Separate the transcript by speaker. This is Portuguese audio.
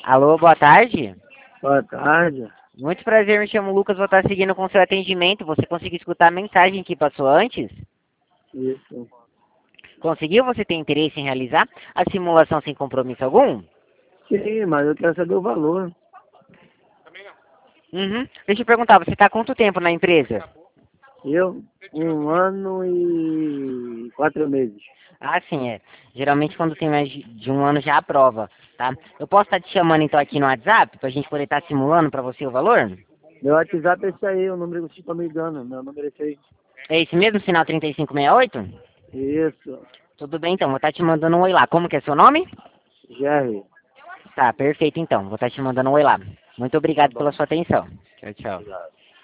Speaker 1: Alô, boa tarde.
Speaker 2: Boa tarde.
Speaker 1: Muito prazer, me chamo Lucas, vou estar seguindo com o seu atendimento. Você conseguiu escutar a mensagem que passou antes?
Speaker 2: Isso.
Speaker 1: Conseguiu? Você tem interesse em realizar a simulação sem compromisso algum?
Speaker 2: Sim, mas eu quero saber o valor.
Speaker 1: Uhum. Deixa eu perguntar, você está há quanto tempo na empresa?
Speaker 2: Eu, 1 ano e 4 meses.
Speaker 1: Ah, sim, é. Geralmente quando tem mais de um ano já aprova, tá? Eu posso estar te chamando então aqui no WhatsApp pra gente poder estar simulando pra você o valor?
Speaker 2: Meu WhatsApp é esse aí, o número que você está me ligando. Meu número é esse aí.
Speaker 1: É esse mesmo, sinal 3568?
Speaker 2: Isso.
Speaker 1: Tudo bem então, vou estar te mandando um oi lá. Como que é seu nome?
Speaker 2: Jerry.
Speaker 1: Tá, perfeito então, vou estar te mandando um oi lá. Muito
Speaker 2: Tá
Speaker 1: obrigado pela
Speaker 2: bom.
Speaker 1: sua atenção. Tchau, tchau.
Speaker 2: Obrigado.